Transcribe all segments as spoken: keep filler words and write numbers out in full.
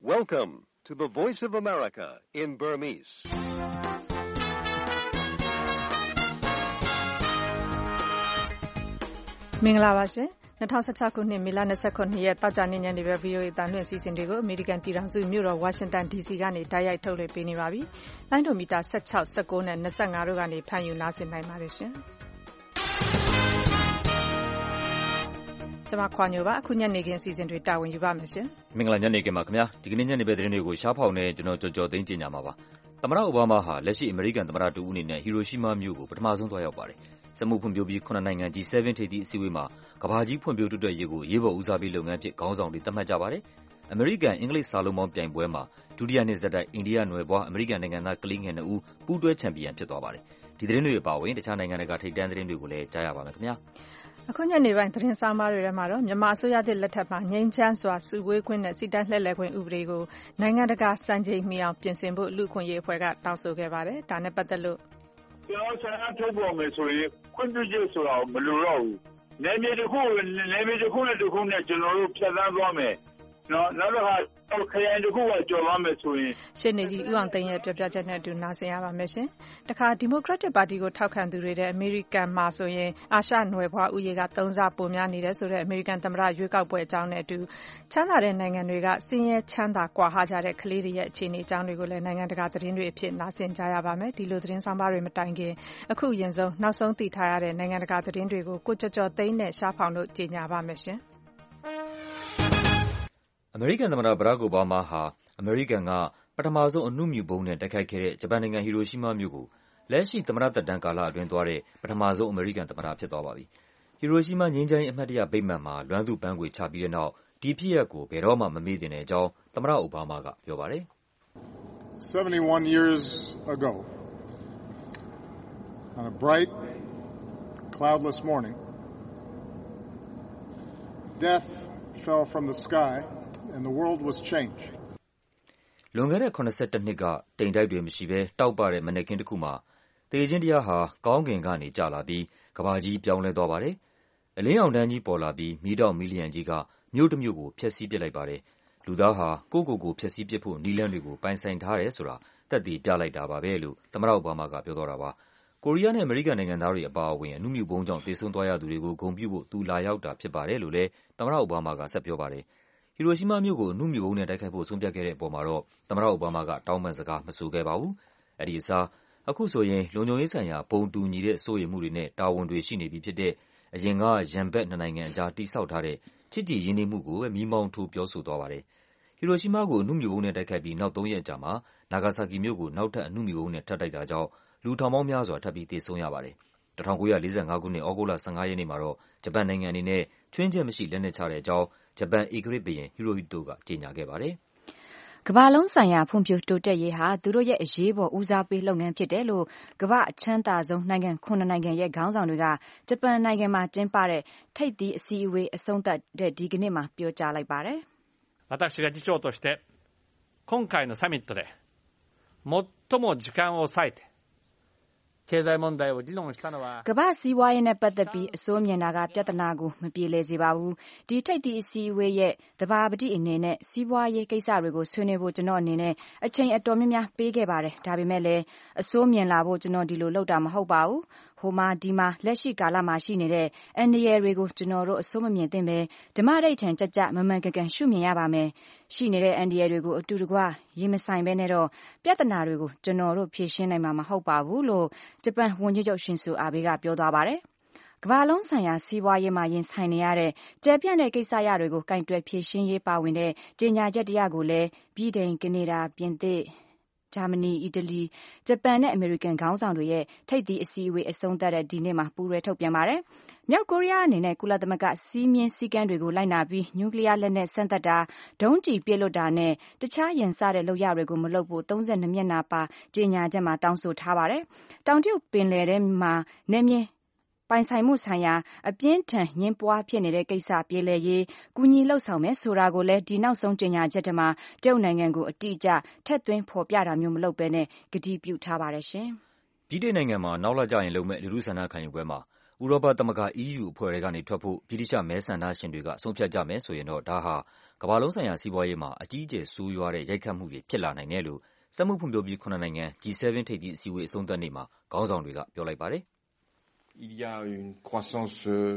Welcome to the Voice of America in Burmese. ။မင်္ဂလာပါရှင်။၂၀၁၆ခုနှစ်မေလ၂၇ရက်တောက်ကြနေ့ညနေပဲ ဗီအိုအေ အသံလွှင့်အစီအစဉ်တွေကိုအမေရိကန်ပြည်ထောင်စုမြို့တော်ဝါရှင်တန် ဒီစီကနေတိုက်ရိုက်ထုတ်လွှင့်ပေးနေပါပြီ။လိုင်းဒိုမီတာ၁၆ ၁၉နဲ့၂၅တို့ကနေဖမ်းယူနားဆင်နိုင်ပါတယ်ရှင်။ကျွန်မခွာညိုပါအခုညနေခင်းအစီအစဉ်တွေတာဝန်ယူပါမယ်ရှင်။မင်္ဂလာညနေခင်းပါခင်ဗျာ။ဒီကနေ့ညနေပဲသတင်းတွေကိုရှားဖောက်နေကျွန်တော်ကြော်ကြော်သိန်းကြီးညာမှာပါ။သမ္မတအိုဘားမားဟာလက်ရှိအမေရိကန်သမ္မတတူဦးအနေနဲ့ဟီရိုရှီမာမြို့ကိုပထမဆုံးသွားရောက်ပါတယ်။စက်မှုဖွံ့ဖြိုးပြီးခုနှစ်နိုင်ငံ ဂျီ seven ထိပ်သီးအစည်းအဝေးမှာကမ္ဘာကြီးဖွံ့ဖြိုးတိုးတက်ရေးကိုရေးပေါ်ဦးစားပေးလုပ်ငန်းဖြစ်ခေါင်းဆောင်တွေသတ်မှတ်ကြပါတယ်။အမေရိကန်အင်္ဂလိပ်စာလုံးပေါင်းပြိုင်ပွဲမှာဒုတိယနှစ်ဆက်တိုက်အိန္ဒိယနွယ်ဘွားအမေရိကန်နိုင်ငံသားကလေးငယ်နှစ်ဦးပူးတွဲချန်ပီယံဖြစ်သွားပါတယ်။ဒီသတင်းတွေအပါအဝင်တခြားနိုင်ငံတွေကထိပ်တန်းသတင်းတွေကိုလည်းကြားရပါမယ်ခင်ဗျာ။အခုညနေပိုင်းသတင်းစာမားတွေထဲမှာတော့မြန်မာအစိုးရသစ်လက်ထက်မှာငြိမ်းချမ်းစွာစုဝေးခွင့်နဲ့စီတန်းလှည့်လည်ခွင့်ဥပဒေကိုနိုင်ငံတကာစံချိန်မီအောင်ပြင်ဆင်ဖို့လူ့အခွင့်အရေးအဖွဲ့ကတောင်းဆိုခဲ့ပါတယ်။ဒါနဲ့ပတ်သက်လို့ကျွန်တော်ဆန္ဒထုတ်ပေါ်မယ်ဆိုရင်ခွင့်ပြုချက်ဆိုတာမလိုတော့ဘူး။နယ်မြေတစ်ခုနယ်မြေတစ်ခုနဲ့တစ်ခုနဲ့ကျွန်တော်တို့ဖြတ်သန်းသွားမယ်။နော်နောက်တစ်ခါခရိုင်တစ်ခုကကြော်သွားမယ်ဆိုရင်ရှင်းနေကြီးဦးအောင်သိန်းရဲ့ပြောပြချက်နဲ့အတူနားဆင်ရပါမယ်ရှင်။တခါဒီမိုကရက်တစ်ပါတီကိုထောက်ခံသူတွေတဲ့အမေရိကန်မှာဆိုရင်အာရှနွယ်ဘွားဦးရေကသုံးဆပိုများနေတယ်ဆိုတဲ့အမေရိကန်သမ္မတရွေးကောက်ပွဲအကြောင်းနဲ့အတူချမ်းသာတဲ့နိုင်ငံတွေကစင်းရဲချမ်းသာကွာဟကြတဲ့ကလေးတွေရဲ့အခြေအနေအကြောင်းတွေကိုလည်းနိုင်ငံတကာသတင်းတွေအဖြစ်နားဆင်ကြရပါမယ်။ဒီလိုသတင်းဆောင်ပါတွေမတိုင်ခင်အခုအရင်ဆုံးနောက်ဆုံးသိထားရတဲ့နိုင်ငံတကာသတင်းတွေကိုကိုကျော်ကျော်သိန်းနဲ့ရှားဖောင်တို့ကြေညာပါမယ်ရှင်။အမေရိကန်သမ္မတဘရာ့ခ် အိုဘားမားဟာအမေရိကန်ကပထမဆုံးအဏုမြူဗုံးနဲ့တိုက်ခိုက်ခဲ့တဲ့ဂျပန်နိုင်ငံဟီရိုရှီမာမြို့ကိုလက်ရှိသမ္မတသက်တမ်းကာလအတွင်းသွားတဲ့ပထမဆုံးအမေရိကန်သမ္မတဖြစ်သွားပါပြီ။ဟီရိုရှီမာငြိမ်းချမ်းရေးအမှတ်တရဗိမာန်မှာလွမ်းသူ့ပန်းခွေချပြီးတဲ့နောက်ဒီဖြစ်ရပ်ကိုဘယ်တော့မှမမေ့သင့်တဲ့အကြောင်းသမ္မတအိုဘားမားကပြောပါတယ်။ seventy-one years ago on a bright cloudless morning death fell from the sky.And the world was changed. လွန်ခဲ့တဲ့၇၁နှစ်ကတိမ်တိုက်တွေမရှိဘဲတောက်ပတဲ့မနက်ခင်းတစ်ခုမှာသေခြင်းတရားဟာကောင်းကင်ကနေကျလာပြီးကမ္ဘာကြီးပြောင်းလဲသွားပါတယ်။အလင်းရောင်တန်းကြီးပေါ်လာပြီးမီးတောက်မီလီယံကြီးကမြို့တစ်မြို့ကိုဖျက်ဆီးပစ်လိုက်ပါတယ်။လူသားဟာကိုယ့်ကိုယ်ကိုဖျက်ဆီးပစ်ဖို့နည်းလမ်းတွေကိုပိုင်ဆိုင်ထားတယ်ဆိုတာသက်သေပြလိုက်တာပါပဲလို့သမ္မတအိုဘားမားကပြောသွားတာပါ။ကိုရီးယားနဲ့အမေရိကန်နိုင်ငံသားတွေအပါအဝင်အဏုမြူဗုံးကြောင့်သေဆုံးသွားရသူတွေကိုဂုဏ်ပြုဖို့သူလာရောက်တာဖြစ်ပါတယ်လို့လည်းသမ္မတအိုဘားမားကဆက်ပြောပါတယ်။ဟီရိုရှီမာမြို့ကိုအဏုမြူဗုံးနဲ့တိုက်ခိုက်ဖို့ဆုံးဖြတ်ခဲ့တဲ့အပေါ်မှာတော့သမ္မတအိုဘားမားကတောင်းပန်စကားမဆိုခဲ့ပါဘူး။အဲဒီအစားအခုဆိုရင်လုံခြုံရေးဆိုင်ရာဘုံတူညီတဲ့စိုးရိမ်မှုတွေနဲ့တာဝန်တွေရှိနေပြီဖြစ်တဲ့အရင်ကရန်ဘက်နှစ်နိုင်ငံအကြားတည်ဆောက်ထားတဲ့ချစ်ကြည်ရင်းနှီးမှုကိုပဲမီးမောင်းထိုးပြောဆိုသွားပါတယ်။ဟီရိုရှီမာကိုအဏုမြူဗုံးနဲ့တိုက်ခိုက်ပြီးနောက်သုံးရက်အကြာမှာနာဂါဆာကီမြို့ကိုနောက်ထပ်အဏုမြူဗုံးနဲ့ထပ်တိုက်တာကြောင့်လူထောင်ပေါင်းများစွာထပ်ပြီးသေဆုံးရပါတယ်။၁၉၄၅ခုနှစ်ဩဂုတ်လ၁၅ရက်နေ့မှာတော့ဂျပန်နိုင်ငံအနေနဲ့ခြွင်းချက်မရှိလက်နက်ချတဲ့အကြောင်းဂျပန်ဧကရာဇ်ဘုရင်ဟီရိုဟီတိုကကြေညာခဲ့ပါတယ်။ကမ္ဘာလုံးဆိုင်ရာဖွံ့ဖြိုးတိုးတက်ရေးဟာသူတို့ရဲ့အရေးပေါ်ဦးစားပေးလုပ်ငန်းဖြစ်တယ်လို့ကမ္ဘာအချမ်းသာဆုံးနိုင်ငံခုနှစ်နိုင်ငံရဲ့ခေါင်းဆောင်တွေကဂျပန်နိုင်ငံမှာကျင်းပတဲ့ထိပ်သီးအစည်းအဝေးအဆုံးသတ်တဲ့ဒီကနေ့မှာပြောကြားလိုက်ပါတယ်။私が議長として今回のサミットで最も時間を割いてကမ္ဘာစီးပွားရေးနဲ့ပတ်သက်ပြီးအစိုးမြင်တာကပြဿနာကိုမပြေလည်စေပါဘူး။ဒီထိပ်သီးအစည်းအဝေးရဲ့သဘာပတိအနေနဲ့စီးပွားရေးကိစ္စတွေကိုဆွေးနွေးဖို့ကျွန်တော်အနေနဲ့အချိန်အတော်များများပေးခဲ့ပါတယ်။ဒါပေမဲ့လည်းအစိုးမြင်လာဖို့ကျွန်တော်ဒီလိုလုပ်တာမဟုတ်ပါဘူး။ဟိုမှာဒီမှာလက်ရှိကာလမှာရှိနေတဲ့အန်ဒီရယ်တွေကိုကျွန်တော်တို့အစိုးမမြင်သင့်ပဲဓမ္မဒိဋ္ဌံကြကြမမှန်ကန်ကန်ရှုမြင်ရပါမယ်။ရှိနေတဲ့အန်ဒီရယ်တွေကိုအတူတကွရေမဆိုင်ပဲနဲ့တော့ပြဿနာတွေကိုကျွန်တော်တို့ဖြေရှင်းနိုင်မှာမဟုတ်ပါဘူးလို့ဂျပန်ဝန်ကြီးချုပ်ရှင်ဆူအာဘေးကပြောသွားပါတယ်။ကမ္ဘာလုံးဆိုင်ရာစီးပွားရေးမှာရင်ဆိုင်နေရတဲ့ကျယ်ပြန့်တဲ့ကိစ္စရပ်တွေကိုကင်တွယ်ဖြေရှင်းရေးပါဝင်တဲ့ကြေညာချက်တရားကိုလည်းဗြိတိန်၊ကနေဒါ၊ပြင်သစ်၊ဂျာမနီ၊အီတလီ၊ဂျပန်နဲ့အမေရိကန်ခေါင်းဆောင်တွေရဲ့ထိပ်သီးအစည်းအဝေးအဆုံးသတ်တဲ့ဒီနေ့မှာပူးတွဲထုတ်ပြန်ပါတယ်။မြောက်ကိုရီးယားအနေနဲ့ကုလသမဂ္ဂစည်းမျဉ်းစည်းကမ်းတွေကိုလိုက်နာပြီးနျူကလီးယားလက်နက်စမ်းသပ်တာ၊ဒုံးကျည်ပစ်လွှတ်တာနဲ့တခြားရန်စတဲ့လုပ်ရပ်တွေကိုမလုပ်ဖို့သုံးဆယ်နှစ်မျက်နှာပါကြေညာချက်မှာတောင်းဆိုထားပါတယ်။တောင်တရုတ်ပင်လယ်ထဲမှာနယ်မြေပိုင်ဆိုင်မှုဆိုင်ရာအပြင်းထန်ညှင်းပွားဖြစ်နေတဲ့ကိစ္စပြေလည်ရေးကူညီလှုပ်ဆောင်မယ်ဆိုတာကိုလည်းဒီနောက်ဆုံးကြေညာချက်ထဲမှာတရုတ်နိုင်ငံကိုအတိအကျထည့်သွင်းဖော်ပြတာမျိုးမလုပ်ဘဲနဲ့ကတိပြုထားပါတယ်ရှင်။ဗြိတိန်နိုင်ငံမှာနောက်လကျရင်လုပ်မဲ့လူထုဆန္ဒခံယူပွဲမှာဥရောပသမဂ္ဂ E U အဖွဲ့ထဲကနေထွက်ဖို့ဗြိတိသျှမဲဆန္ဒရှင်တွေကဆုံးဖြတ်ကြမယ်ဆိုရင်တော့ဒါဟာကကမ္ဘာလုံးဆိုင်ရာစီးပွားရေးမှာအကြီးအကျယ်ဆိုးရွားတဲ့ရိုက်ခတ်မှုတွေဖြစ်လာနိုင်တယ်လို့စက်မှုဖွံ့ဖြိုးပြီးခုနှစ်နိုင်ငံ G 7 ထိပ်သီးအစည်းအဝေးအဆုံးသတ်နေ့မှာခေါင်းဆောင်တွေကပြောလိုက်ပါတယ်။ Il y a une croissance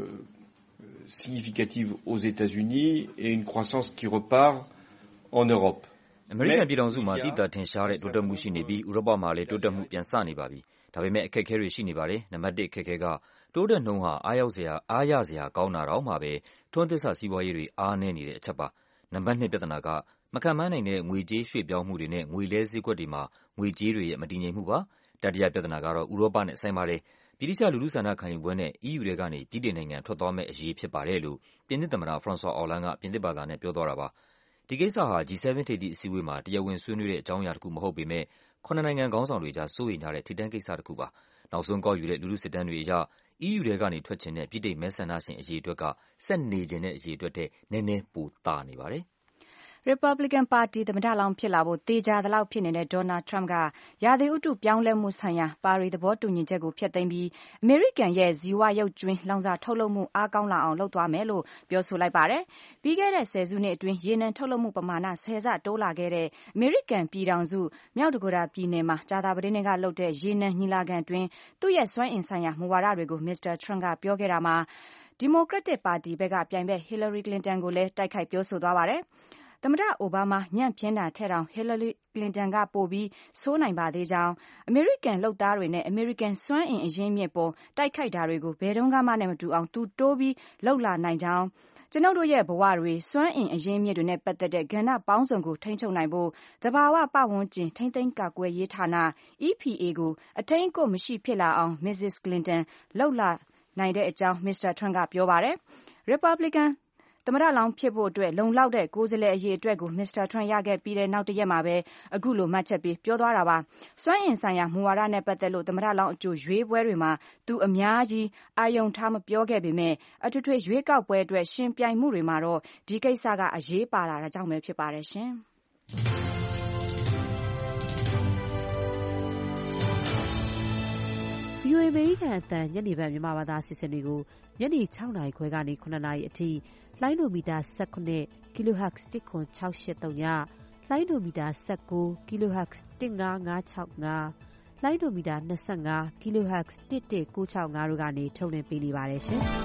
significative aux États-Unis et une croissance qui repart en Europe. အမေရိကန်ပြည်ထောင်စုမှာတိကျထင်ရှားတဲ့တိုးတက်မှုရှိနေပြီးဥရောပမှာလည်းတိုးတက်မှုပြန်စနေပါပြီ။ဒါပေမဲ့အခက်အခဲတွေရှိနေပါတယ်။နံပါတ်တစ်အခက်အခဲကတိုးတက်နှုန်းဟာအားရောက်စရာအားရစရာကောင်းတာတောင်မှပဲထွန်းသစ်စစီးပွားရေးတွေအားနည်းနေတဲ့အချက်ပါ။နံပါတ်နှစ်ပြဿနာကမခံမနိုင်တဲ့ငွေကြေးရွှေ့ပြောင်းမှုတွေနဲ့ငွေလဲဈေးကွက်တွေမှာငွေကြေးတွေရဲ့မတည်ငြိမ်မှုပါ။တတိယပြဿနာကတော့ဥရောပနဲ့ဆိုင်ပါတယ်။ဗြိတိရှလူထုဆန္ဒခံယူပွဲနဲ့ E U ထဲကနေဗြိတိန်နိုင်ငံထွက်သွားမယ့်အရေးဖြစ်ပါတယ်လို့ပြင်သစ်သမ္မတ François Hollande ကပြင်သစ်ဘာသာနဲ့ပြောသွားတာပါ။ဒီကိစ္စဟာ G 7 ထိပ်သီးအစည်းအဝေးမှာတရားဝင်ဆွေးနွေးတဲ့အကြောင်းအရာတစ်ခုမဟုတ်ပေမဲ့ခုနှစ်နိုင်ငံခေါင်းဆောင်တွေကြားစိုးရိမ်ကြတဲ့ထိပ်တန်းကိစ္စတစ်ခုပါ။နောက်ဆုံးကောက်ယူတဲ့လူထုစစ်တမ်းတွေအရ E U ထဲကနေထွက်ချင်တဲ့ဗြိတိန်မဲဆန္ဒရှင်အရေအတွက်ကဆက်နေချင်တဲ့အရေအတွက်ထက်နည်းနည်းပိုသာနေပါတယ်။ Republican ပါတီသမ္မတလောင်းဖြစ်လာဖို့သေချာသလောက်ဖြစ်နေတဲ့ Donald Trump ကရာသီဥတုပြောင်းလဲမှုဆိုင်ရာပါရီသဘောတူညီချက်ကိုဖျက်သိမ်းပြီးအမေရိကန်ရဲ့ဇီဝရုပ်ကြွင်းလောင်စာထုတ်လုပ်မှုအားကောင်းလာအောင်လုပ်သွားမယ်လို့ပြောဆိုလိုက်ပါတယ်။ပြီးခဲ့တဲ့ဆယ်စုနှစ်အတွင်းရေနံထုတ်လုပ်မှုပမာဏဆယ်ဆတိုးလာခဲ့တဲ့အမေရိကန်ပြည်ထောင်စုမြောက်ဒကိုတာပြည်နယ်မှာကြာသပတေးနေ့ကလုပ်တဲ့ရေနံညီလာခံအတွင်းသူ့ရဲ့စွမ်းအင်ဆိုင်ရာမူဝါဒတွေကို မစ္စတာ Trump ကပြောခဲ့တာမှာဒီမိုကရက်တစ်ပါတီဘက်ကပြိုင်ဘက် Hillary Clinton ကိုလည်းတိုက်ခိုက်ပြောဆိုသွားပါတယ်။သမ္မတအိုဘားမားညံ့ဖျင်းတာထက်တောင် Hillary Clinton ကပိုပြီးဆိုးနိုင်ပါသေးကြောင်းအမေရိကန်လုပ်သားတွေနဲ့အမေရိကန်စွမ်းအင်အရင်းမြစ်ပေါ်တိုက်ခိုက်တာတွေကိုဘယ်တုန်းကမှနဲ့မတူအောင်သူတိုးပြီးလှုပ်လာနိုင်ကြောင်းကျွန်ုပ်တို့ရဲ့ဘဝတွေစွမ်းအင်အရင်းမြစ်တွေနဲ့ပတ်သက်တဲ့ကဏ္ဍပေါင်းစုံကိုထိန်းချုပ်နိုင်ဖို့သဘာဝပတ်ဝန်းကျင်ထိန်းသိမ်းကာကွယ်ရေးဌာန E P A ကိုအထိန်းအကွပ်မရှိဖြစ်လာအောင် မစ္စစ် Clinton လှုပ်လာနိုင်တဲ့အကြောင်းမစ္စတာ Trump ကပြောပါတယ်။ Republicanသမ္မတလောင်းဖြစ်ဖို့အတွက်လုံလောက်တဲ့ကိုယ်စားလှယ်အရေအတွက်ကိုမစ္စတာ Trump ရခဲ့ပြီးတဲ့နောက်တရက်မှာပဲအခုလိုမှတ်ချက်ပေးပြောသွားတာပါ။စွမ်းအင်ဆိုင်ရာမူဝါဒနဲ့ပတ်သက်လို့သမ္မတလောင်းအကြိုရွေးပွဲတွေမှာသူအများကြီးအာရုံထားမပြောခဲ့ပေမဲ့အထွေထွေရွေးကောက်ပွဲအတွက်ရှင်ပြိုင်မှုတွေမှာတော့ဒီကိစ္စကအရေးပါလာတာကြောင့်ပဲဖြစ်ပါတယ်ရှင်။ V O A အမေရိကန်အသံညနေပိုင်းမြန်မာဘာသာအစီအစဉ်တွေကိုညနေ၆နာရီခွဲကနေ၇နာရီအထိလိုင်းဒိုမီတာ၁၇ kilohertz တစ်ခွန်၆၈၃ညလိုင်းဒိုမီတာ၁၉ kilohertz တစ်၅၅၆၅လိုင်းဒိုမီတာ၂၅ kilohertz တစ်၁၉၆၅တို့ကနေထုတ်လွှင့်ပေးနေပါတယ်ရှင်။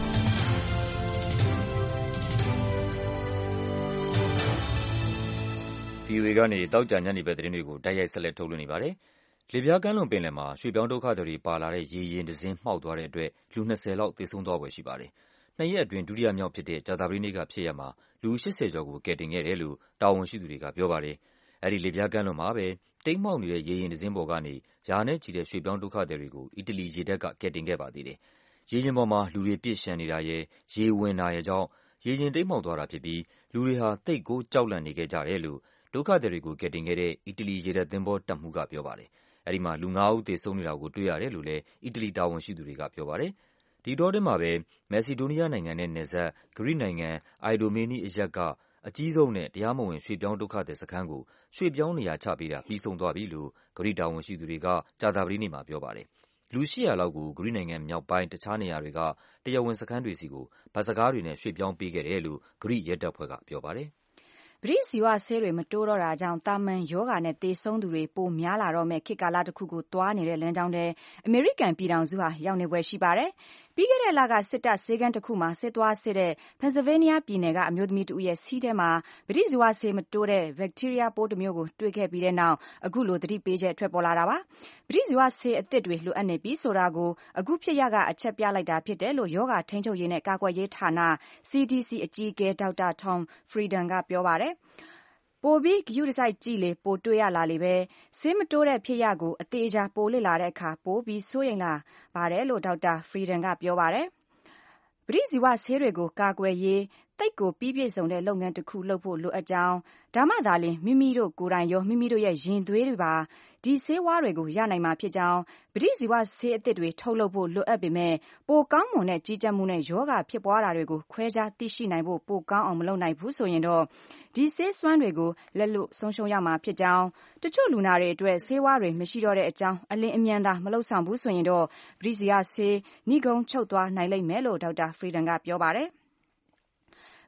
V O A ကနေတောက်ကြညနေဘက်သတင်းတွေကိုတိုက်ရိုက်ဆက်လက်ထုတ်လွှင့်နေပါတယ်။လစ်ဗျားကမ်းလွန်ပင်လယ်မှာရွှေ့ပြောင်းဒုက္ခသည်တွေပါလာတဲ့ရေယာဉ်တစ်စင်းမှောက်သွားတဲ့အတွက်လူ၂၀လောက်သေဆုံးသွားဖွယ်ရှိပါတယ်။နှစ်ရက်အတွင်းဒုတိယမြောက်ဖြစ်တဲ့ကြာသပတေးနေ့ကဖြစ်ရပ်မှာလူ၈၀ကျော်ကိုကယ်တင်ခဲ့တယ်လို့တာဝန်ရှိသူတွေကပြောပါတယ်။အဲဒီလစ်ဗျားကမ်းလွန်မှာပဲတိမ်းမှောက်နေတဲ့ရေယာဉ်တစ်စင်းပေါ်ကနေရာနဲ့ချီတဲ့ရွှေ့ပြောင်းဒုက္ခသည်တွေကိုအီတလီရေတပ်ကကယ်တင်ခဲ့ပါသေးတယ်။ရေယာဉ်ပေါ်မှာလူတွေပြည့်လျှံနေတာရယ်ရေဝင်တာရယ်ကြောင့်ရေယာဉ်တိမ်းမှောက်သွားတာဖြစ်ပြီးလူတွေဟာသိပ်ကိုကြောက်လန့်နေခဲ့ကြတယ်လို့ဒုက္ခသည်တွေကိုကယ်တင်ခဲ့တဲ့အီတလီရေတပ်သင်္ဘောတပ်မှူးကပြောပါတယ်။အဲဒီမှာလူငါးဦးသေဆုံးနေတာကိုတွေ့ရတယ်လို့လည်းအီတလီတာဝန်ရှိသူတွေကပြောပါတယ်။ဒီအတောအတွင်းမှာပဲမက်ဆီဒိုးနီးယားနိုင်ငံနဲ့နယ်စပ်ဂရိနိုင်ငံအိုင်ဒိုမေးနီးအရပ်ကအကြီးဆုံးနဲ့တရားမဝင်ရွှေ့ပြောင်းဒုက္ခသည်စခန်းကိုရွှေ့ပြောင်းနေရာချပေးတာပြီးဆုံးသွားပြီလို့ဂရိတာဝန်ရှိသူတွေကကြာသပတေးနေ့မှာပြောပါတယ်။လူ၈၀၀လောက်ကိုဂရိနိုင်ငံမြောက်ပိုင်းတခြားနေရာတွေကတရားဝင်စခန်းတွေဆီကိုဘတ်စ်ကားတွေနဲ့ရွှေ့ပြောင်းပေးခဲ့တယ်လို့ဂရိရဲတပ်ဖွဲ့ကပြောပါတယ်။ပရိဇီဝဆေးတွေမတိုးတော့တာကြောင့်တာမန်ယောဂါနဲ့သေဆုံးသူတွေပိုများလာတော့မဲ့ခေတ်ကာလတစ်ခုကိုသွားနေတဲ့လမ်းကြောင်းထဲအမေရိကန်ပြည်ထောင်စုဟာရောက်နေပွဲရှိပါတယ်။ပြီးခဲ့တဲ့လကစစ်တပ်ဆေးကန်းတစ်ခုမှာစစ်သွားစစ်တဲ့ပန်ဆယ်ဗေးနီးယားပြည်နယ်ကအမျိုးသမီးတဦးရဲ့စီးထဲမှာပရိဇီဝဆေးမတိုးတဲ့ဘက်တီးရီးယားပိုးတစ်မျိုးကိုတွေ့ခဲ့ပြီးတဲ့နောက်အခုလိုသတိပေးချက်ထွက်ပေါ်လာတာပါ။ပရိဇီဝဆေးအသစ်တွေလိုအပ်နေပြီဆိုတာကိုအခုဖြစ်ရကအချက်ပြလိုက်တာဖြစ်တယ်လို့ယောဂါထိန်းချုပ်ရေးနဲ့ကာကွယ်ရေးဌာန C D C အကြီးအကဲဒေါက်တာ Tom Frieden ကပြောပါတယ်။ပိုပြီးဂရုတစိုက်ကြည့်လေပိုတွေ့ရလာလေပဲဆေးမတိုးတဲ့ဖြစ်ရကိုအသေးချာပိုလေ့လာတဲ့အခါပိုပြီးစိုးရိမ်လာပါတယ်လို့ဒေါက်တာ Frieden ကပြောပါတယ်။ပရိဇီဝဆေးတွေကိုကာကွယ်ရေးတိတ်ကိုပြီးပြည့်စုံတဲ့လုပ်ငန်းတစ်ခုလုပ်ဖို့လိုအပ်ကြောင်းဒါမှသာလျှင်မိမိတို့ကိုယ်တိုင်ရောမိမိတို့ရဲ့ရင်သွေးတွေပါဒီဆေးဝါးတွေကိုရနိုင်မှာဖြစ်ကြောင်းပရိဇီဝဆေးအသစ်တွေထုတ်လုပ်ဖို့လိုအပ်ပေမဲ့ပိုကောင်းမွန်တဲ့ကြီးကြပ်မှုနဲ့ယောဂဖြစ်ပွားတာတွေကိုခွဲခြားသိရှိနိုင်ဖို့ပိုကောင်းအောင်မလုပ်နိုင်ဘူးဆိုရင်တော့ဒီဆေးစွမ်းတွေကိုလက်လွတ်ဆုံးရှုံးရမှာဖြစ်ကြောင်းတချို့လူနာတွေအတွက်ဆေးဝါးတွေမရှိတော့တဲ့အကြောင်းအလင်းအမြန်သာမလုပ်ဆောင်ဘူးဆိုရင်တော့ပရိဇီဝဆေးနှိဂုံးချုပ်သွားနိုင်လိမ့်မယ်လို့ဒေါက်တာ Frieden ကပြောပါတယ်။ပ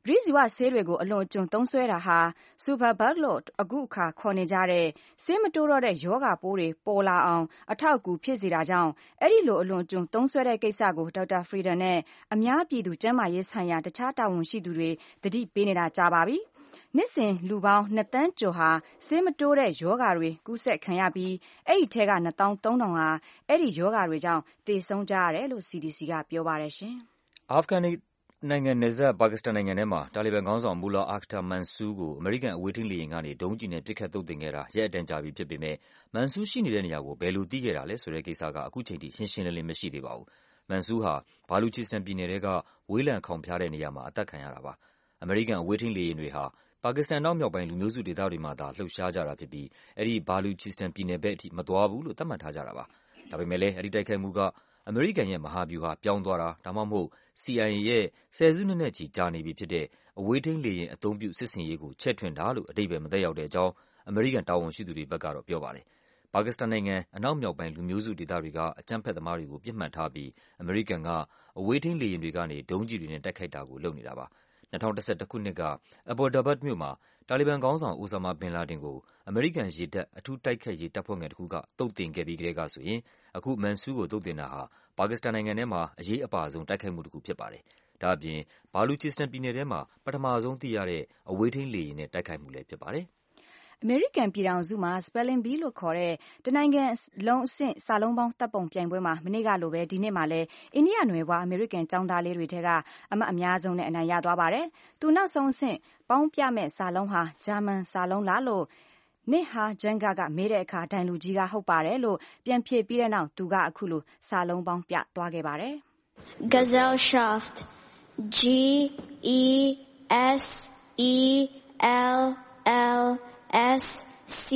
ပဋိဇီဝဆေးတွေကိုအလွန်အကျွံသုံးစွဲတာဟာ Superbug လို့အခုအခါခေါ်နေကြတဲ့ဆေးမတိုးတော့တဲ့ရောဂါပိုးတွေပေါ်လာအောင်အထောက်အကူဖြစ်စေတာကြောင့်အဲ့ဒီလိုအလွန်အကျွံသုံးစွဲတဲ့ကိစ္စကိုဒေါက်တာ Frieden နဲ့အများပြည်သူကျန်းမာရေးဆိုင်ရာတခြားတာဝန်ရှိသူတွေသတိပေးနေတာကြာပါပြီ။နှစ်စဉ်လူပေါင်းနှစ်သန်းကျော်ဟာဆေးမတိုးတဲ့ရောဂါတွေကူးစက်ခံရပြီးအဲ့ဒီထဲကနှစ်သောင်းသုံးထောင်ဟာအဲ့ဒီရောဂါတွေကြောင့်သေဆုံးကြရတယ်လို့ C D C ကပြောပါတယ်ရှင်။အာဖဂန်နိုင်ငံနယ်စပ်ပါကစ္စတန်နိုင်ငံထဲမှာတာလီဘန်ခေါင်းဆောင်မူလာအာခ်တာမန်ဆူးကိုအမေရိကန်အဝေးထိန်းလေယာဉ်ကနေဒုံးကျည်နဲ့ပစ်ခတ်သုတ်သင်ခဲ့တာရက်အတန်ကြာပြီဖြစ်ပေမဲ့မန်ဆူးရှိနေတဲ့နေရာကိုဘယ်လိုသိခဲ့တာလဲဆိုတဲ့ကိစ္စကအခုချိန်ထိရှင်းရှင်းလင်းလင်းမရှိသေးပါဘူး။မန်ဆူးဟာဘာလူချီစတန်ပြည်နယ်ကဝေးလံခေါင်ဖျားတဲ့နေရာမှာအသက်ခံရတာပါ။အမေရိကန်အဝေးထိန်းလေယာဉ်တွေဟာပါကစ္စတန်နောက်မြောက်ပိုင်းလူမျိုးစုဒေသတွေမှာသာလှုပ်ရှားကြတာဖြစ်ပြီးအဲ့ဒီဘာလူချီစတန်ပြည်နယ်ဘက်အထိမသွားဘူးလို့သတ်မှတ်ထားကြတာပါ။ဒါပေမဲ့လည်းအဲ့ဒီတိုက်ခိုက်မှုကအမေရိကန်ရဲ့မဟာဗျူဟာပြောင်းသွားတာဒါမှမဟုတ် C I A ရဲ့ဆယ်စုနှစ်နဲ့ချီကြာနေပြီဖြစ်တဲ့အဝေးထိန်းလေယာဉ်အသုံးပြုစစ်ဆင်ရေးကိုချဲ့ထွင်တာလို့အဓိပ္ပာယ်မသက်ရောက်တဲ့အကြောင်းအမေရိကန်တာဝန်ရှိသူတွေဘက်ကတော့ပြောပါတယ်။ပါကစ္စတန်နိုင်ငံအနောက်မြောက်ပိုင်းလူမျိုးစုဒေသတွေကအကြမ်းဖက်သမားတွေကိုပြစ်မှတ်ထားပြီးအမေရိကန်ကအဝေးထိန်းလေယာဉ်တွေကနေဒုံးကျည်တွေနဲ့တိုက်ခိုက်တာကိုလုပ်နေတာပါ။၂၀၁၁ခုနှစ်ကအဘော်ဒါဘတ်မြို့မှာတာလီဘန်ခေါင်းဆောင်အိုဆာမာဘင်လာဒင်ကိုအမေရိကန်ရေတပ်အထူးတိုက်ခိုက်ရေးတပ်ဖွဲ့ငယ်တစ်ခုကသုတ်သင်ခဲ့ပြီးကတည်းကဆိုရင်အခုမန်ဆူးကိုသုတ်သင်တာဟာပါကစ္စတန်နိုင်ငံထဲမှာအရေးအပါဆုံးတိုက်ခိုက်မှုတစ်ခုဖြစ်ပါတယ်။ဒါ့အပြင်ဘာလူချီစတန်ပြည်နယ်ထဲမှာပထမဆုံးသိရတဲ့အဝေးထိန်းလေယာဉ်နဲ့တိုက်ခိုက်မှုလည်းဖြစ်ပါတယ်။အမေရိကန်ပြည်ထောင်စုမှာ Spelling Bee လို့ခေါ်တဲ့တနိုင်ငံလုံးအဆင့်စာလုံးပေါင်းတပ်ပုံပြိုင်ပွဲမှာမနေ့ကလိုပဲဒီနေ့မှာလည်းအိန္ဒိယနွယ်ဘွားအမေရိကန်ကျောင်းသားလေးတွေထဲကအမတ်အများဆုံးနဲ့အနိုင်ရသွားပါတယ်။သူနောက်ဆုံးအဆင့်ပေါင်းပြမဲ့စာလုံးဟာဂျာမန်စာလုံးလားလို့နေဟာဂျန်ဂါကမေးတဲ့အခါဒိုင်လူကြီးကဟုတ်ပါတယ်လို့ပြန်ဖြေပြီးတဲ့နောက်သူကအခုလိုစာလုံးပေါင်းပြသွားခဲ့ပါတယ်။ Gesellschaft G E S E L L S C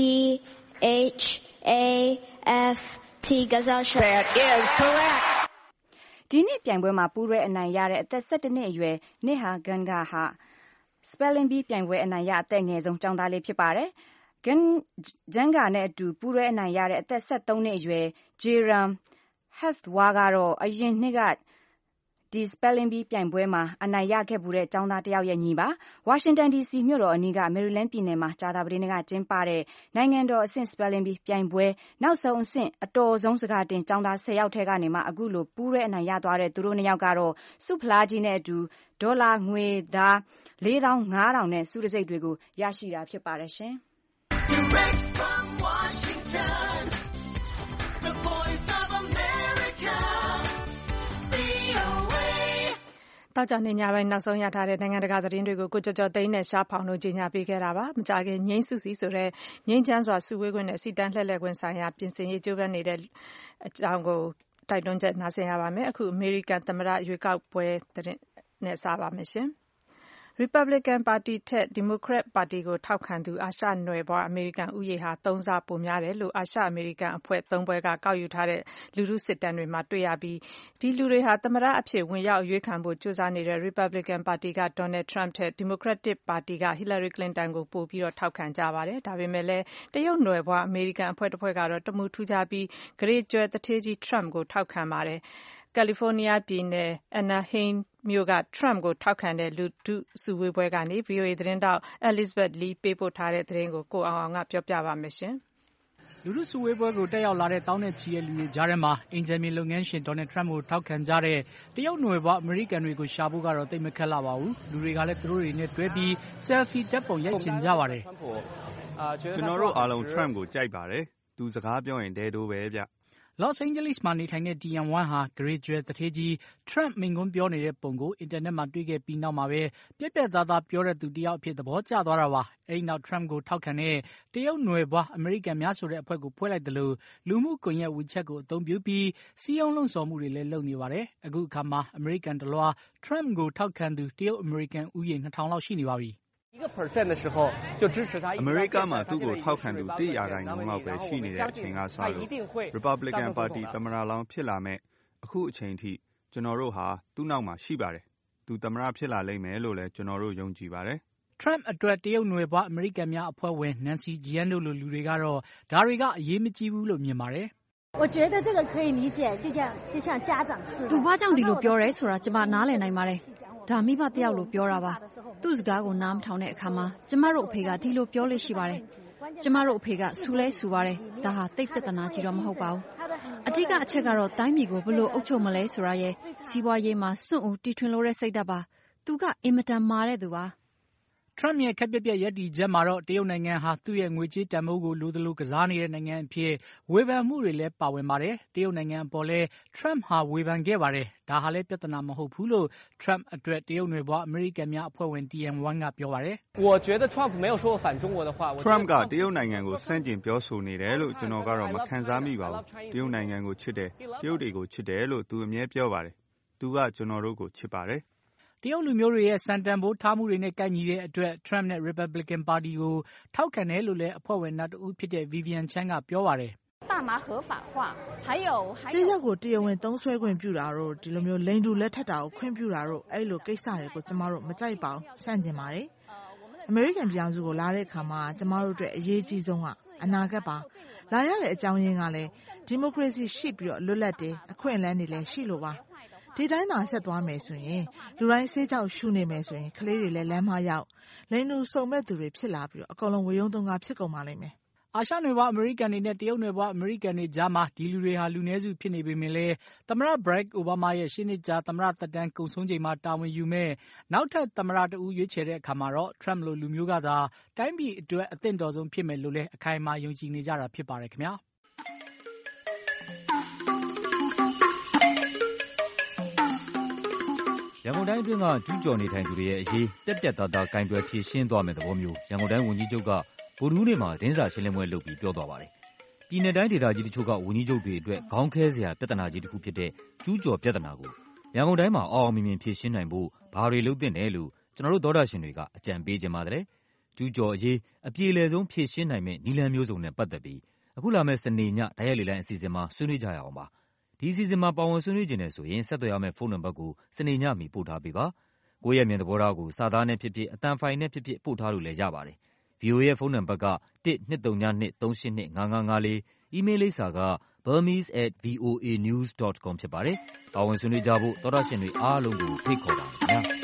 H A F T Gesellschaft That is correct ဒီနေ့ပြိုင်ပွဲမှာပူးရဲအနိုင်ရတဲ့အသက်၁၁နှစ်အရွယ်နေဟာဂန်ဂါဟာ Spelling Bee ပြိုင်ပွဲအနိုင်ရအသက်ငယ်ဆုံးကျောင်းသားလေးဖြစ်ပါတယ်။ဂျန်ဂါနဲ့အတူပူးရဲအနိုင်ရတဲ့အသက်၁၃နှစ်အရွယ်ဂျေရမ်ဟက်သ်ဝါကတော့အရင်နှစ်ကဒီ Spelling Bee ပြိုင်ပွဲမှာအနိုင်ရခဲ့မှုတဲ့ကျောင်းသားတစ်ယောက်ရဲ့ညီပါဝါရှင်တန် ဒီစီ မြို့တော်အနီးကမယ်ရီလန်းပြည်နယ်မှာကြာသပတေးနေ့ကကျင်းပတဲ့နိုင်ငံတော်အဆင့် Spelling Bee ပြိုင်ပွဲနောက်ဆုံးအဆင့်အတော်ဆုံးစကားတင်ကျောင်းသား၁၀ယောက်ထဲကနေမှအခုလိုပူးရဲအနိုင်ရသွားတဲ့သူတို့နှစ်ယောက်ကတော့စုဖလားကြီးနဲ့အတူဒေါ်လာငွေသားလေးသောင်းငါးထောင်နဲ့စုတစိတ်တွေကိုရရှိတာဖြစ်ပါတယ်ရှင် Direct from Washington, the voice of America, V O A တောက်ကြနေညပိုင်းနောက်ဆုံးရထားတဲ့နိုင်ငံတကာသတင်းတွေကိုကိုကြော်ကြော်သိန်းနဲ့ရှားဖောင်တို့ကြီးညာပေးခဲ့တာပါမကြခင်ငိမ့်စုစီဆိုတဲ့ငိမ့်ချမ်းစွာစုဝေးခွင့်နဲ့စီတန်းလှည့်လည်ခွင့်ဆိုင်ရာပြင်ဆင်ရေးကြိုးပမ်းနေတဲ့အကြောင်းကိုတိုက်တွန်းချက်နားဆင်ရပါမယ်အခုအမေရိကန်သမ္မတရွေးကောက်ပွဲသတင်းနဲ့စပါမယ်ရှင်Republican ပါတီထက် Democrat ပါတီကိုထောက်ခံသူအာရှနွယ်ဘွားအမေရိကန်ဥယျာဉ်ဟာသုံးဆပိုများတယ်လို့အာရှအမေရိကန်အဖွဲ့သုံးဘွဲကကောက်ယူထားတဲ့လူထုစစ်တမ်းတွေမှာတွေ့ရပြီးဒီလူတွေဟာသမ္မတအဖြစ်ဝင်ရောက်ရွေးခံဖို့ကြိုးစားနေတဲ့ Republican ပါတီက Donald Trump ထက် Democratic ပါတီက Hillary Clinton ကိုပိုပြီးတော့ထောက်ခံကြပါတယ်ဒါပေမဲ့လည်းတရုတ်နွယ်ဘွားအမေရိကန်အဖွဲ့တစ်ဖွဲ့ကတော့တမူထူးခြားပြီးဂရေကျွဲတထေးကြီး Trump ကိုထောက်ခံပါတယ်ကယ်လီဖိုးနီးယားပြည်နယ် Anaheim မြို့က Trump ကိုထောက်ခံတဲ့လူထုစုဝေးပွဲကနေ V O A သတင်းတောက် Elizabeth Lee ပေးပို့ထားတဲ့သတင်းကိုကိုအောင်အောင်ကပြောပြပါမယ်ရှင်။လူထုစုဝေးပွဲကိုတက်ရောက်လာတဲ့တောင်းနဲ့ချီတဲ့လူတွေကြားထဲမှာအင်ဂျင်မီလုပ်ငန်းရှင် Donald Trump ကိုထောက်ခံကြတဲ့တရုတ်နွယ်ဘွားအမေရိကန်တွေကိုရှာဖို့ကတော့သိပ်မခက်လှပါဘူး။လူတွေကလည်းသူတို့တွေနဲ့တွဲပြီး selfie ဓာတ်ပုံရိုက်ချင်ကြပါတယ်။ကျွန်တော်တို့အားလုံး Trump ကိုကြိုက်ပါတယ်။သူစကားပြောရင်ဒဲတိုးပဲဗျ။ Los Angeles မှာနေထိုင်တဲ့ Diane Wan ဟာဂရေကျွဲတထေးကြီး Trump မိန့်ခွန်းပြောနေတဲ့ပုံကိုအင်တာနက်မှာတွေ့ခဲ့ပြီးနောက်မှာပဲပြက်ပြက်သားသားပြောတဲ့သူတစ်ယောက်အဖြစ်သဘောကျသွားတာပါ။အဲဒီနောက် Trump ကိုထောက်ခံတဲ့တရုတ်နွယ်ဘွားအမေရိကန်များဆိုတဲ့အဖွဲ့ကိုဖွဲ့လိုက်တယ်လို့လူမှုကွန်ရက် WeChat ကိုအသုံးပြုပြီးစီးရုံးလှုံ့ဆော်မှုတွေလည်းလုပ်နေပါတယ်။အခုအခါမှာအမေရိကန်တလွှား Trump ကိုထောက်ခံသူတရုတ်အမေရိကန်ဥယျာဉ်နှစ်ထောင်လောက်ရှိနေပါပြီ။အမေရိကမှာသူ့ကိုထောက်ခံသူတစ်ရာခိုင်နှုန်းလောက်ပဲရှိနေတဲ့အချိန်ကစလို့ Republican ပါတီသမ္မတလောင်းဖြစ်လာမဲ့အခုအချိန်ထိကျွန်တော်တို့ဟာသူ့နောက်မှာရှိပါတယ်။သူသမ္မတဖြစ်လာလိမ့်မယ်လို့လည်းကျွန်တော်တို့ယုံကြည်ပါတယ်။ Trump အတွက်တရုတ်နွယ်ဘွားအမေရိကန်များအဖွဲ့ဝင် Nancy Jian တို့လိုလူတွေကတော့ဒါတွေကအရေးမကြီးဘူးလို့မြင်ပါတယ်။我觉得这个可以理解，就像就像家长似的。 သူဘာကြောင့်ဒီလိုပြောရဲဆိုတာကျွန်မနားလည်နိုင်ပါတယ်။ဒါမိဘတယောက်လိုပြောတာပါသူ့စကားကိုနားမထောင်တဲ့အခါမှာကျမတို့အဖေကဒီလိုပြောလို့ရှိပါတယ်ကျမတို့အဖေကဆူလဲဆူပါတယ်ဒါဟာတိတ်ပြဿနာကြီးတော့မဟုတ်ပါဘူးအတိကအချက်ကတော့တိုင်းပြည်ကိုဘယ်လိုအုပ်ချုပ်မလဲဆိုတာရဲ့စီးပွားရေးမှာစွန့်ဦးတီထွင်လို့တဲ့စိတ်ဓာတ်ပါသူကအင်မတန်မာတဲ့သူပါထရမ့်ရဲ့ခက်ပြက်ပြက်ရပ်တည်ချက်မှာတော့တရုတ်နိုင်ငံဟာသူ့ရဲ့ငွေကြေးတန်ဖိုးကိုလိုသလိုကစားနေတဲ့နိုင်ငံအဖြစ်ဝေဖန်မှုတွေလည်းပါဝင်ပါတယ်။တရုတ်နိုင်ငံအပေါ်လည်းထရမ့်ဟာဝေဖန်ခဲ့ပါတယ်။ဒါဟာလည်းပြဿနာမဟုတ်ဘူးလို့ထရမ့်အတွက်တရုတ်နွယ်ဘွားအမေရိကန်များအဖွဲ့ဝင် တီ အမ် ဝမ် ကပြောပါတယ်။ Trump ကတရုတ်နိုင်ငံကိုစန့်ကျင်ပြောဆိုနေတယ်လို့ကျွန်တော်ကတော့မခံစားမိပါဘူး။တရုတ်နိုင်ငံကိုချစ်တယ်တရုတ်တွေကိုချစ်တယ်လို့သူအမြဲပြောပါတယ်။သူကကျွန်တော်တို့ကိုချစ်ပါတယ်။တရုတ်လူမျိုးတွေရဲ့စံတန်ဖိုးထားမှုတွေနဲ့ကိုက်ညီတဲ့အတွက်ထရမ့်နဲ့ Republican ပါတီကိုထောက်ခံတယ်လို့လည်းအဖွဲ့ဝင်နောက်တဦးဖြစ်တဲ့ Vivian Chan ကပြောပါတယ်ဆေးရွက်ကိုတရားဝင်သုံးစွဲခွင့်ပြုတာတို့ဒီလိုမျိုးလိင်တူလက်ထပ်တာကိုခွင့်ပြုတာတို့အဲ့လိုကိစ္စတွေကိုကျမတို့မကြိုက်ပါဘူးဆန့်ကျင်ပါတယ်အမေရိကန်ပြည်ထောင်စုကိုလာတဲ့အခါမှာကျမတို့အတွက်အရေးကြီးဆုံးကအနာဂတ်ပါလာရတဲ့အကြောင်းရင်းကလည်းဒီမိုကရေစီရှိပြီးတော့လွတ်လပ်တယ်အခွင့်အလမ်းတွေလည်းရှိလို့ပါဒီတိုင်းသာဆက်သွားမယ်ဆိုရင်လူတိုင်းဆေးကြောက်ရှုနေမယ်ဆိုရင်ကလေးတွေလည်းလမ်းမရောက်လိန်လူစုံမဲ့သူတွေဖြစ်လာပြီးတော့အကုန်လုံးဝေယုံသုံးကားဖြစ်ကုန်ပါလိမ့်မယ်အာရှနွယ်ဘွားအမေရိကန်တွေနဲ့တရုတ်နွယ်ဘွားအမေရိကန်တွေကြားမှာဒီလူတွေဟာလူနည်းစုဖြစ်နေပေမဲ့လည်းသမ္မတ Barack Obama ရဲ့ရှစ်နှစ်ကြာသမ္မတသက်တမ်းကုန်ဆုံးချိန်မှာတာဝန်ယူမဲ့နောက်ထပ်သမ္မတတဦးရွေးချယ်တဲ့အခါမှာတော့ Trump လိုလူမျိုးကသာတိုင်းပြည်အတွက်အသင့်တော်ဆုံးဖြစ်မယ်လို့လည်းအခိုင်အမာယုံကြည်နေကြတာဖြစ်ပါတယ်ခင်ဗျာရန်ကုန်တိုင်းအတွင်းကကျူးကျော်နေထိုင်သူတွေရဲ့အရေးပြတ်ပြတ်သားသားကင်တွယ်ဖြေရှင်းသွားမယ့်သဘောမျိုးရန်ကုန်တိုင်းဝန်ကြီးချုပ်ကဗုဒ္ဓဟူးနေ့မှာသတင်းစာရှင်းလင်းပွဲလုပ်ပြီးပြောသွားပါတယ်။ပြည်နယ်တိုင်းဒေသကြီးတချို့ကဝန်ကြီးချုပ်တွေအတွက်ခေါင်းခဲစရာပြဿနာကြီးတစ်ခုဖြစ်တဲ့ကျူးကျော်ပြဿနာကိုရန်ကုန်တိုင်းမှာအောင်အောင်မြင်မြင်ဖြေရှင်းနိုင်ဖို့ဘာတွေလုပ်သင့်တယ်လို့ကျွန်တော်တို့သောတာရှင်တွေကအကြံပေးကြပါတယ်။ကျူးကျော်အရေးအပြေလည်ဆုံးဖြေရှင်းနိုင်မယ့်နည်းလမ်းမျိုးစုံနဲ့ပတ်သက်ပြီးအခုလာမယ့်စနေညဓာတ်ရိုက်လေလိုင်းအစီအစဉ်မှာဆွေးနွေးကြရအောင်ပါ။ဒီအစီအစဉ်မှာပါဝင်ဆွေးနွေးခြင်းနဲ့ဆိုရင်ဆက်သွယ်ရမယ့်ဖုန်းနံပါတ်ကိုစနေညမီပို့ထားပေးပါ။ကိုယ့်ရဲ့မြင်သဘောထားကိုစာသားနဲ့ဖြစ်ဖြစ်အသံဖိုင်နဲ့ဖြစ်ဖြစ်ပို့ထားလို့လည်းရပါတယ်။ဗွီအိုအေ ရဲ့ဖုန်းနံပါတ်ကone two three two three two eight two five five five four အီးမေးလ်လိပ်စာက burmese at voanews dot com ဖြစ်ပါတယ်။ပါဝင်ဆွေးနွေးကြဖို့သောတာရှင်တွေအားလုံးကိုဖိတ်ခေါ်ပါတယ်ခင်ဗျာ။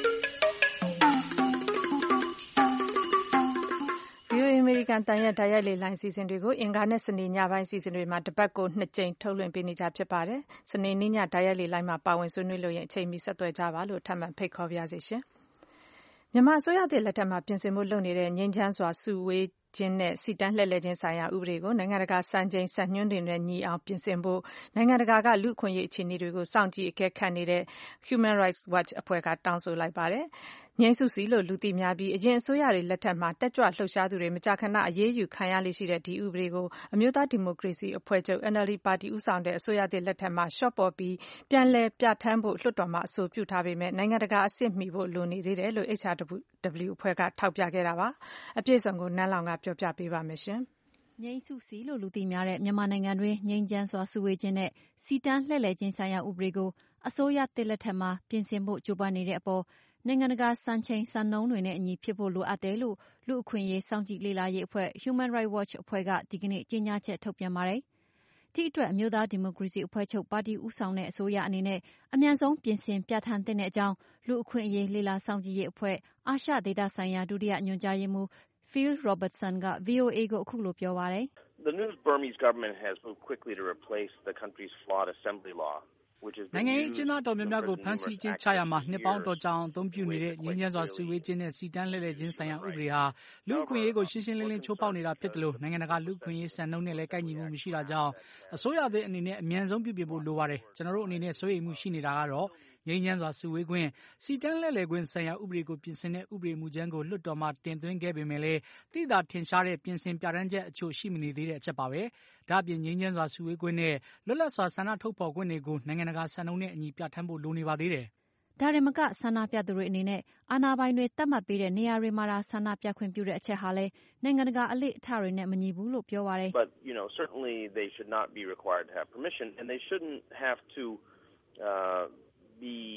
အမေရိကန်တန်ရဲ့ဓာတ်ရိုက်လေလိုင်းအစီအစဉ်တွေကိုအင်္ဂါနဲ့စနေညပိုင်းအစီအစဉ်တွေမှာတပတ်ကိုနှစ်ကြိမ်ထုတ်လွှင့်ပေးနေကြဖြစ်ပါတယ်။စနေနေ့ညဓာတ်ရိုက်လေလိုင်းမှာပါဝင်ဆွေးနွေးလို့ရင်အချိန်မီဆက်သွယ်ကြပါလို့ထပ်မံဖိတ်ခေါ်ပါရစေရှင်။မြန်မာအစိုးရသစ်လက်ထက်မှာပြင်ဆင်မှုလုပ်နေတဲ့ငြိမ်းချမ်းစွာစုဝေးခြင်းနဲ့စီတန်းလှည့်လည်ခြင်းဆိုင်ရာဥပဒေကိုနိုင်ငံတကာစံချိန်စံညွှန်းတွေနဲ့ညီအောင်ပြင်ဆင်ဖို့နိုင်ငံတကာကလူ့အခွင့်အရေးအခြေအနေတွေကိုစောင့်ကြည့်အကဲခတ်နေတဲ့ Human Rights Watch အဖွဲ့ကတောင်းဆိုလိုက်ပါတယ်။ငြိမ်းစုစီလို့လူသိများပြီးအရင်အစိုးရတွေလက်ထက်မှာတက်ကြွလှုပ်ရှားသူတွေမကြာခဏအရေးယူခံရလေရှိတဲ့ဒီဥပဒေကိုအမျိုးသားဒီမိုကရေစီအဖွဲ့ချုပ် N L D ပါတီဦးဆောင်တဲ့အစိုးရသစ်လက်ထက်မှာလျှော့ပေါ့ပြီးပြန်လည်ပြဋ္ဌာန်းဖို့လွှတ်တော်မှာအဆိုပြုထားပေမဲ့နိုင်ငံတကာအဆင့်မီဖို့လိုနေသေးတယ်လို့ H R W အဖွဲ့ကထောက်ပြခဲ့တာပါ။အပြည့်အစုံကိုနန်းလောင်ကပြောပြပေးပါမယ်ရှင်။ငြိမ်းစုစီလို့လူသိများတဲ့မြန်မာနိုင်ငံတွင်ငြိမ်းချမ်းစွာစုဝေးခြင်းနဲ့စီတန်းလှည့်လည်ခြင်းဆိုင်ရာဥပဒေကိုအစိုးရသစ်လက်ထက်မှာပြင်ဆင်ဖို့ကြိုးပမ်းနေတဲ့အပေါ်နိုင်ငံတကာစံချိန်စံနှုန်းတွေနဲ့အညီဖြစ်ဖို့လိုအပ်တယ်လို့လူ့အခွင့်အရေးစောင့်ကြည့်လေ့လာရေးအဖွဲ့ Human Rights Watch အဖွဲ့ကဒီကနေ့ကြေညာချက်ထုတ်ပြန်ပါတယ်။ဒီအတွက်အမျိုးသားဒီမိုကရေစီအဖွဲ့ချုပ်ပါတီဦးဆောင်တဲ့အစိုးရအနေနဲ့အမြန်ဆုံးပြင်ဆင်ပြဋ္ဌာန်းသင့်တဲ့အကြောင်းလူ့အခွင့်အရေးလေ့လာစောင့်ကြည့်ရေးအဖွဲ့အာရှဒေသဆိုင်ရာဒုတိယညွှန်ကြားရေးမှူး Phil Robertson က V O A ကိုအခုလိုပြောပါတယ်။ The new Burmese government has moved quickly to replace the country's flawed assembly law. နိုင်ငံရေးအကျဉ်းသားတော်များများကိုဖမ်းဆီးခြင်းချရာမှာနှစ်ပေါင်းတော်ကြာအောင်အသုံးပြုနေတဲ့ငြိမ်းချမ်းစွာစုဝေးခြင်းနဲ့စီတန်းလှည့်လည်ခြင်းဆိုင်ရာဥပဒေဟာလူ့အခွင့်အရေးကိုရှင်းရှင်းလင်းလင်းချိုးဖောက်နေတာဖြစ်တယ်လို့နိုင်ငံတကာလူ့အခွင့်အရေးစံနှုန်းနဲ့လည်းကိုက်ညီမှုမရှိတာကြောင့်အစိုးရသစ်အနေနဲ့အမြန်ဆုံးပြုပြင်ဖို့လိုပါတယ်။ကျွန်တော်တို့အနေနဲ့စိုးရိမ်မှုရှိနေတာကတော့ငြိမ်းချမ်းစွာစုဝေးခွင့်စီတန်းလှည့်လည်ခွင့်ဆိုင်ရာဥပဒေကိုပြင်ဆင်တဲ့ဥပဒေမူကြမ်းကိုလွှတ်တော်မှာတင်သွင်းခဲ့ပေမဲ့လည်းသိသာထင်ရှားတဲ့ပြင်ဆင်ပြဋ္ဌာန်းချက်အချို့ရှိမနေသေးတဲ့အချက်ပါပဲ။ဒါ့အပြင်ငြိမ်းချမ်းစွာစုဝေးခွင့်နဲ့လွတ်လပ်စွာဆန္ဒထုတ်ဖော်ခွင့်တွေကိုနိုင်ငံတကာစံနှုန်းနဲ့အညီပြဋ္ဌာန်းဖို့လိုနေပါသေးတယ်။ဒါရင်မကဆန္ဒပြသူတွေအနေနဲ့အာဏာပိုင်တွေတတ်မှတ်ပေးတဲ့နေရာတွေမှာသာဆန္ဒပြခွင့်ပြုတဲ့အချက်ဟာလည်းနိုင်ငံတကာအလေ့အထတွေနဲ့မညီဘူးလို့ပြောပါတယ်။ But you know certainly they should not be required to have permission and they shouldn't have to uh be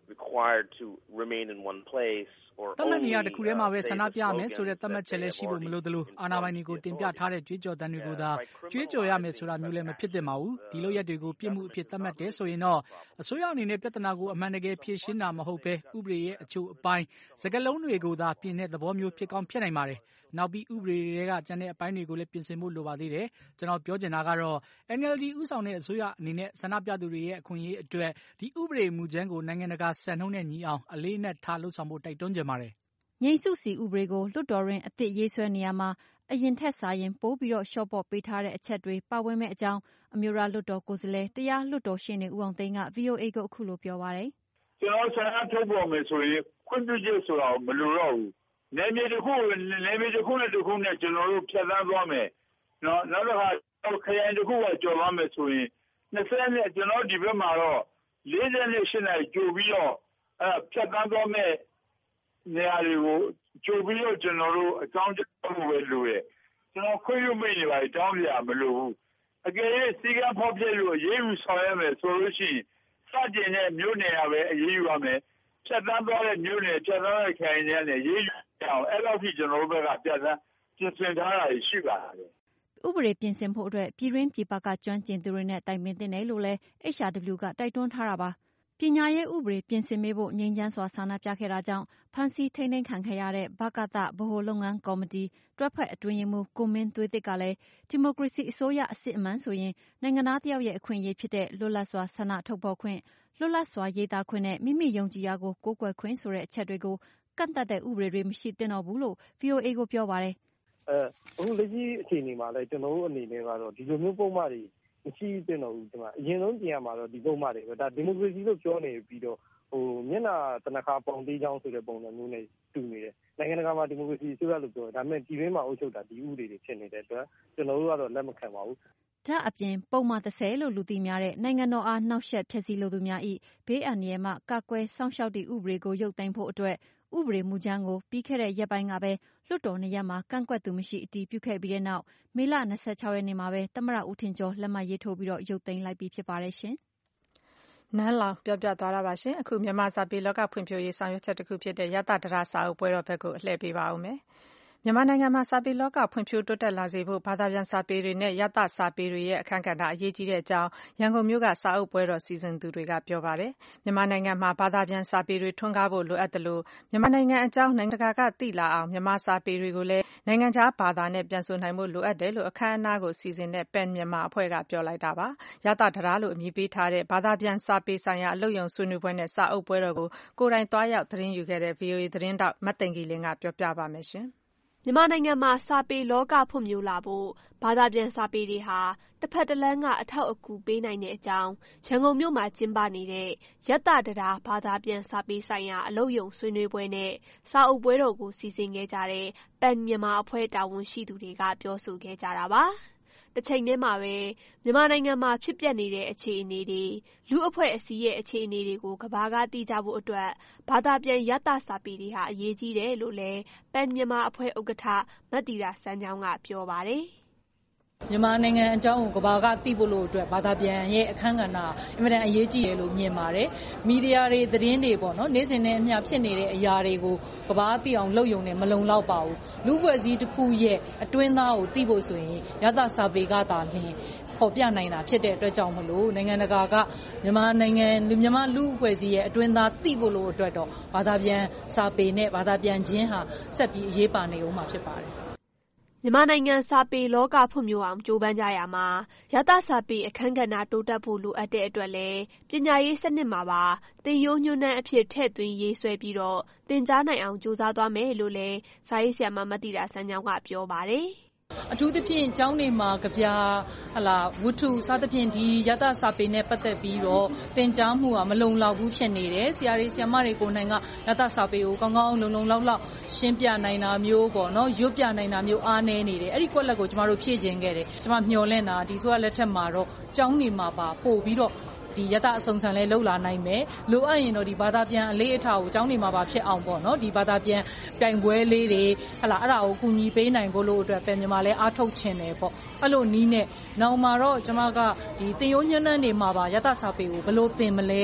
required to remain in one place or တမန်နေရာတစ်ခုထဲမှာပဲဆန္ဒပြမယ်ဆိုတဲ့သတ်မှတ်ချက်လည်းရှိဖို့မလိုသလိုအာဏာပိုင်တွေကိုတင်ပြထားတဲ့ကြွေးကြော်တမ်းတွေကိုသာကြွေးကြော်ရမယ်ဆိုတာမျိုးလည်းမဖြစ်သင့်ပါဘူးဒီလိုရက်တွေကိုပြစ်မှုအဖြစ်သတ်မှတ်တယ်ဆိုရင်တော့အစိုးရအနေနဲ့ပြဿနာကိုအမှန်တကယ်ဖြေရှင်းတာမဟုတ်ပဲဥပဒေရဲ့အချို့အပိုင်းစကားလုံးတွေကိုသာပြင်တဲ့သဘောမျိုးဖြစ်ကောင်းဖြစ်နိုင်ပါတယ်နောက်ပြီးဥပဒေတွေကကျန်တဲ့အပိုင်းတွေကိုလည်းပြင်ဆင်ဖို့လိုပါသေးတယ်ကျွန်တော်ပြောချင်တာကတော့ N L D ဥဆောင်တဲ့အစိုးရအနေနဲ့ဆန္ဒပြသူတွေရဲ့အခွင့်အရေးအတွက်ဒီဥပဒေမူကြမ်းကိုနိုင်ငံတကာစံနှုန်းနဲ့ညီအောင်အလေးနဲ့ထားလှုပ်ဆောင်ဖို့တိုက်တွန်းကြပါတယ်ငြိမ်းစုစီဥပဒေကိုလွှတ်တော်တွင်အသစ်ရေးဆွဲနေရမှာအရင်ထက်စာရင်ပိုပြီးတော့ရှော့ပေါ့ပေးထားတဲ့အချက်တွေပါဝင်မဲ့အကြောင်းအမျိုးသားလွှတ်တော်ကိုယ်စားလှယ်တရားလွှတ်တော်ရှင်းနေဦးအောင်သိန်းက V O A ကိုအခုလိုပြောပါတယ်ကျွန်တော်ဆန္ဒထုတ်ပေါ်မယ်ဆိုရင်ခွင့်ပြုချက်ဆိုတာမလိုတော့ဘူးနယ်မြေတစ်ခုနယ်မြေတစ်ခုနဲ့တစ်ခုနဲ့ကျွန်တော်တို့ဖြတ်သန်းသွားမယ်နော်နောက်တစ်ခါခရိုင်တစ်ခုကကျော်သွားမယ်ဆိုရင်နှစ်ဆယ်နဲ့ကျွန်တော်ဒီဘက်မှာတော့လေးဆယ်နဲ့ရှစ်နိုင်ကြိုပြီးတော့အဲဖြတ်သန်းသွားမယ်နေရာတွေကိုကြိုပြီးတော့ကျွန်တော်တို့အကြောင်းကြားဖို့ပဲလိုရဲ့ကျွန်တော်ခွင့်ပြုမိနေပါတောင်းပြရမလို့ဘူးအကယ်၍စီကံဖောက်ပြလို့ရေးယူဆောင်ရမယ်ဆိုလို့ရှိရင်စတင်တဲ့မြို့နယ်ကပဲအရေးယူရမယ်ဖြတ်သန်းသွားတဲ့မြို့နယ်ဖြတ်သန်းတဲ့ခိုင်နယ်နဲ့ရေးယူအောင်အဲ့လောက်ထိကျွန်တော်တို့ဘက်ကပြဿနာပြင်ဆင်ထားတာရှိပါတယ်ဥပဒေပြင်ဆင်ဖို့အတွက်ပြည်တွင်းပြည်ပကကျွမ်းကျင်သူတွေနဲ့တိုင်ပင်သင့်တယ်လို့လည်း H R W ကတိုက်တွန်းထားတာပါပညာရေးဥပဒေပြင်ဆင်ပေးဖို့ငြိမ်းချမ်းစွာဆန္ဒပြခဲ့တာကြောင့်ဖမ်းဆီးထိန်းသိမ်းခံခဲ့ရတဲ့ဘကသဗဟိုလုပ်ငန်းကော်မတီတွဲဖက်အတွင်းရေးမှူးကိုမင်းသွေးသစ်ကလည်းဒီမိုကရေစီအစိုးရအစစ်အမှန်ဆိုရင်နိုင်ငံသားတယောက်ရဲ့အခွင့်အရေးဖြစ်တဲ့လွတ်လပ်စွာဆန္ဒထုတ်ဖော်ခွင့်လွတ်လပ်စွာရေးသားခွင့်နဲ့မိမိယုံကြည်ရာကိုကိုးကွယ်ခွင့်ဆိုတဲ့အချက်တွေကိုကန့်သတ်တဲ့ဥပဒေတွေမရှိသင့်တော့ဘူးလို့ V O A ကိုပြောပါတယ်အဲအခုလက်ရှိအခြေအနေမှာလည်းကျွန်တော်တို့အနေနဲ့ကတော့ဒီလိုမျိုးပုံမှန်တွေမရှိသင့်တော့ဘူးဒီမှာအရင်ဆုံးပြင်ရမှာတော့ဒီပုံမှန်တွေပဲဒါဒီမိုကရေစီလို့ပြောနေပြီးတော့ဟိုမျက်နှာတနခါပုံသေးချောင်းဆိုတဲ့ပုံစံမျိုးနဲ့တူနေတယ်နိုင်ငံတကာမှာဒီမိုကရေစီဆိုရလို့ပြောတယ်ဒါပေမဲ့ဒီရင်းမှာအုပ်ချုပ်တာဒီဥပဒေတွေဖြစ်နေတဲ့အတွက်ကျွန်တော်တို့ကတော့လက်မခံပါဘူးဒါအပြင်ပုံမှန်သည်းလို့လူသိများတဲ့နိုင်ငံတော်အားနှောက်ယှက်ဖျက်ဆီးလိုသူများ၏ဘေးအန္တရာယ်မှကာကွယ်စောင့်ရှောက်သည့်ဥပဒေကိုရုပ်သိမ်းဖို့အတွက်ဥပဒေမူကြမ်းကိုပြီးခဲ့တဲ့ရက်ပိုင်းကပဲလွှတ်တော်နေရက်မှာကန့်ကွက်သူမရှိအတည်ပြုခဲ့ပြီးတဲ့နောက်မေလ၂၆ရက်နေ့မှာပဲသမ္မတဦးထင်ကျော်လက်မှတ်ရေးထိုးပြီးတော့ရုပ်သိမ်းလိုက်ပြီးဖြစ်ပါတယ်ရှင်နန်းလောင်ပြောပြသွားတာပါရှင်အခုမြန်မာစာပေလောကဖွံ့ဖြိုးရေးဆောင်ရွက်ချက်တစ်ခုဖြစ်တဲ့ရတဒရစာအုပ်ပွဲတော်ဘက်ကိုအလှည့်ပေးပါဦးမယ်မြန်မာနိုင်ငံမှာစာပေလောကဖွံ့ဖြိုးတိုးတက်လာစေဖို့ဘာသာပြန်စာပေတွေနဲ့ရတစာပေတွေရဲ့အခန်းကဏ္ဍအရေးကြီးတဲ့အကြောင်းရန်ကုန်မြို့ကစာအုပ်ပွဲတော်စီစဉ်သူတွေကပြောပါတယ်မြန်မာနိုင်ငံမှာဘာသာပြန်စာပေတွေထွန်းကားဖို့လိုအပ်တယ်လို့မြန်မာနိုင်ငံအကြောင်းနိုင်ငံတကာကသိလာအောင်မြန်မာစာပေတွေကိုလည်းနိုင်ငံခြားဘာသာနဲ့ပြန်ဆိုနိုင်ဖို့လိုအပ်တယ်လို့အခမ်းအနားကိုစီစဉ်တဲ့ Pen မြန်မာအဖွဲ့ကပြောလိုက်တာပါရတဒရလို့အမည်ပေးထားတဲ့ဘာသာပြန်စာပေဆိုင်ရာအလုပ်ရုံဆွေးနွေးပွဲနဲ့စာအုပ်ပွဲတော်ကိုကိုယ်တိုင်သွားရောက်သတင်းယူခဲ့တဲ့ V O A သတင်းတောက်မတ်သိင်္ဂီလင်းကပြောပြပါမယ်ရှင်မြန်မာနိုင်ငံမှာစာပေလောကဖွံ့ဖြိုးလာဖို့ဘာသာပြန်စာပေတွေဟာတစ်ဖက်တစ်လမ်းကအထောက်အကူပေးနိုင်တဲ့အကြောင်းရန်ကုန်မြို့မှာကျင်းပနေတဲ့ရတဒရဘာသာပြန်စာပေဆိုင်ရာအလုပ်ရုံဆွေးနွေးပွဲနဲ့စာအုပ်ပွဲတော်ကိုစီစဉ်ခဲ့ကြတဲ့ Pen မြန်မာအဖွဲ့တာဝန်ရှိသူတွေကပြောဆိုခဲ့ကြတာပါတစ်ချိန်တည်းမှာပဲမြန်မာနိုင်ငံမှာဖြစ်ပျက်နေတဲ့အခြေအနေတွေလူအဖွဲ့အစည်းရဲ့အခြေအနေတွေကိုကဘာကသိကြဖို့အတွက်ဘာသာပြန်ရတစာပေတွေဟာအရေးကြီးတယ်လို့လည်း Pen မြန်မာအဖွဲ့ဥက္ကဋ္ဌမတ်တီရာစန်းချောင်းကပြောပါတယ်မြန်မာနိုင်ငံအကြောင်းကိုကဘာကသိဖို့လို့အတွက်ဘာသာပြန်ရဲ့အခန်းကဏ္ဍအင်မတန်အရေးကြီးတယ်လို့မြင်ပါတယ်။မီဒီယာတွေသတင်းတွေပေါ့နော်နေ့စဉ်နဲ့အမျှဖြစ်နေတဲ့အရာတွေကိုကဘာသိအောင်လုပ်ယုံနဲ့မလုံလောက်ပါဘူး။လူ့အဖွဲ့အစည်းတစ်ခုရဲ့အတွင်းသားကိုသိဖို့ဆိုရင်ရသစာပေကသာလျှင်ပေါ်ပြနိုင်တာဖြစ်တဲ့အတွက်ကြောင့်မလို့နိုင်ငံတကာကမြန်မာနိုင်ငံမြန်မာလူ့အဖွဲ့အစည်းရဲ့အတွင်းသားသိဖို့လို့အတွက်တော့ဘာသာပြန်စာပေနဲ့ဘာသာပြန်ခြင်းဟာဆက်ပြီးအရေးပါနေဦးမှာဖြစ်ပါတယ်။မြန်မာနိုင်ငံစာပေလောကဖွံ့ဖြိုးအောင်ကြိုးပမ်းကြရမှာရတစာပေအခန်းကဏ္ဍတိုးတက်ဖို့လိုအပ်တဲ့အတွက်လည်းပညာရေးစနစ်မှာပါသင်ရိုးညွှန်းတမ်းအဖြစ်ထည့်သွင်းရေးဆွဲပြီးတော့သင်ကြားနိုင်အောင်ကြိုးစားသွားမယ်လို့လည်းစာရေးဆရာမမတ်တီရာစန်းချောင်းကပြောပါတယ်အထူးသဖြင့်ကျောင်းတွေမှာကြပြဟလာဝတ္ထုစသဖြင့်ဒီရတစာပေနဲ့ပတ်သက်ပြီးတော့သင်ကြားမှုကမလုံလောက်ဘူးဖြစ်နေတယ်ဆရာတွေဆရာမတွေကိုယ်နိုင်ကရတစာပေကိုကောင်းကောင်းလုံလုံလောက်လောက်ရှင်းပြနိုင်တာမျိုးပေါ့နော်ရွတ်ပြနိုင်တာမျိုးအားနည်းနေတယ်အဲ့ဒီကွက်လက်ကိုကျမတို့ဖြည့်ခြင်းခဲ့တယ်ကျမမျှော်လင့်တာဒီဆိုရလက်ထက်မှာတော့ကျောင်းတွေမှာပါပို့ပြီးတော့ဒီရတအစုံစံလဲလှုပ်လာနိုင်မယ်လိုအပ်ရင်တော့ဒီဘာသာပြန်အလေးအထားကိုအကြောင်းနေမှာပါဖြစ်အောင်ပေါ့နော်ဒီဘာသာပြန်ပြိုင်ပွဲလေးတွေဟလာအဲ့ဒါကိုကူညီပေးနိုင်ဖို့လို့အတွက်ပဲမြန်မာလဲအားထုတ်ခြင်းတယ်ပေါ့အဲ့လိုနီးနဲ့နောက်မှာတော့ကျွန်မကဒီသင်ရိုးညွှန်းတမ်းတွေမှာပါရတစာပေကိုဘယ်လိုသင်မလဲပေါ့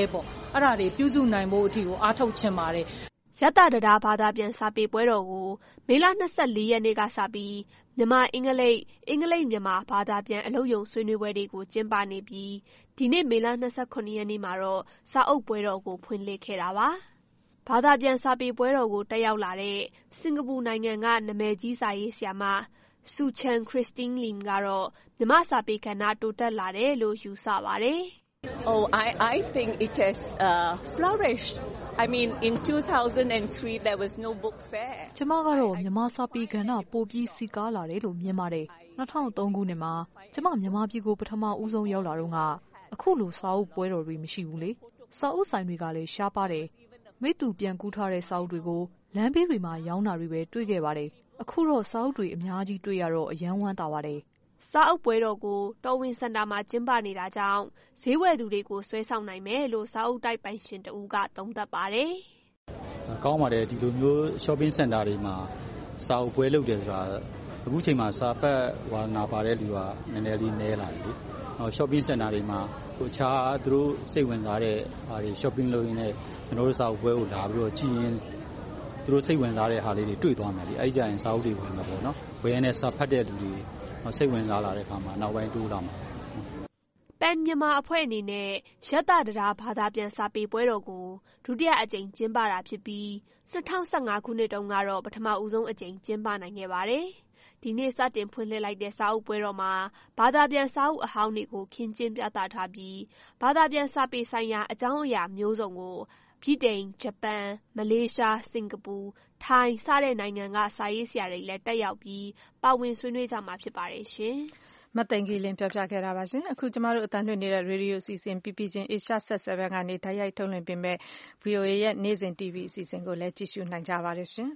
အဲ့ဒါတွေပြုစုနိုင်ဖို့အထိကိုအားထုတ်ချင်ပါတယ်ရတတရားဘာသာပြန်စာပေပွဲတော်ကိုမေလ၂၄ရက်နေ့ကစပြီးမြန်မာအင်္ဂလိပ်အင်္ဂလိပ်မြန်မာဘာသာပြန်အလုပ်ရုံဆွေးနွေးပွဲတွေကိုကျင်းပနေပြီးဒီနေ့မေလ၂၉ရက်နေ့မှာတော့စာအုပ်ပွဲတော်ကိုဖွင့်လှစ်ခဲ့တာပါဘာသာပြန်စာပေပွဲတော်ကိုတက်ရောက်လာတဲ့စင်ကာပူနိုင်ငံကနာမည်ကြီးစာရေးဆရာမဆူချန်ခရစ်စတင်းလင်ကတော့မြန်မာစာပေကဏ္ဍတိုးတက်လာတယ်လို့ယူဆပါတယ် Oh, I, I think it has uh, flourished. I mean, in two thousand three, there was no book fair. ကျမကတော့မြန်မာစာပေကဏ္ဍပိုပြီးစီကားလာတယ်လို့မြင်ပါတယ်၂၀၀၃ခုနှစ်မှာကျမမြန်မာပြည်ကိုပထမဦးဆုံးရောက်လာတော့ကအခုလိုစာအုပ်ပွဲတော်တွေမရှိဘူးလေစာအုပ်ဆိုင်တွေကလည်းရှားပါတယ်မိတူပြန်ကူးထားတဲ့စာအုပ်တွေကိုလမ်းဘေးတွေမှာရောင်းတာတွေပဲတွေ့ခဲ့ပါတယ်အခုတော့စာအုပ်တွေအများကြီးတွေ့ရတော့အယမ်းဝမ်းသာပါတယ်စာအုပ်ပွဲတော်ကိုတော်ဝင်စင်တာမှာကျင်းပနေတာကြောင့်ဈေးဝယ်သူတွေကိုဆွဲဆောင်နိုင်မယ်လို့စာအုပ်တိုက်ပိုင်ရှင်တဦးကသုံးသပ်ပါတယ်။ကောင်းပါတယ်ဒီလိုမျိုး shopping center တွေမှာစာအုပ်ပွဲလုပ်တယ်ဆိုတာအခုချိန်မှာစာပတ်ဝါနာပါတဲ့လူကနည်းနည်းလေးနည်းလာတယ်လေ။ shopping center တွေမှာဟိုခြားသူတို့စိတ်ဝင်စားတဲ့ဟာတွေ shopping လုပ်ရင်းနဲ့ကျွန်တော်တို့စာအုပ်ပွဲကိုလာပြီးတော့ကြည့်ရင်သူတို့စိတ်ဝင်စားတဲ့ဟာလေးတွေတွေ့သွားမယ်လေ။အဲဒီကြရင်စာအုပ်တွေဝင်မှာပေါ့နော်။ဝယ်ရတဲ့စာဖတ်တဲ့လူတွေစိတ်ဝင်စားလာတဲ့အခါမှာနောက်ပိုင်းတိုးလာမှာပန်မြန်မာအဖွဲ့အနေနဲ့ရတတရားဘာသာပြန်စာပေပွဲတော်ကိုဒုတိယအကြိမ်ကျင်းပတာဖြစ်ပြီး၂၀၁၅ခုနှစ်တုန်းကတော့ပထမဦးဆုံးအကြိမ်ကျင်းပနိုင်ခဲ့ပါတယ်ဒီနေ့စတင်ဖွင့်လှစ်လိုက်တဲ့စာအုပ်ပွဲတော်မှာဘာသာပြန်စာအုပ်အဟောင်းတွေကိုခင်းကျင်းပြသထားပြီးဘာသာပြန်စာပေဆိုင်ရာအကြောင်းအရာမျိုးစုံကိုဗြိတိန်ဂျပန်မလေးရှားစင်ကာပူထိုင်းစတဲ့နိုင်ငံကစာရေးဆရာတွေလည်းတက်ရောက်ပြီးပါဝင်ဆွေးနွေးကြမှာဖြစ်ပါတယ်ရှင်မသိင်္ဂီလင်းပြောပြခဲ့တာပါရှင်အခုကျမတို့အတန်းလွှင့်နေတဲ့ရေဒီယိုအစီအစဉ် P P ချင်း Asia Set 7ကနေဓာတ်ရိုက်ထုတ်လွှင့်ပေးမဲ့ V O A ရဲ့နေ့စဉ် T V အစီအစဉ်ကိုလည်းကြည့်ရှုနိုင်ကြပါတယ်ရှင်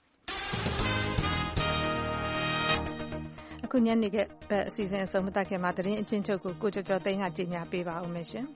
အခုညနေကဘက်အစီအစဉ်အဆုံးမသတ်ခင်မှာသတင်းအချင်းချုပ်ကိုကိုကျော်ကျော်သိန်းကကြီးညာပေးပါဦးမယ်ရှင်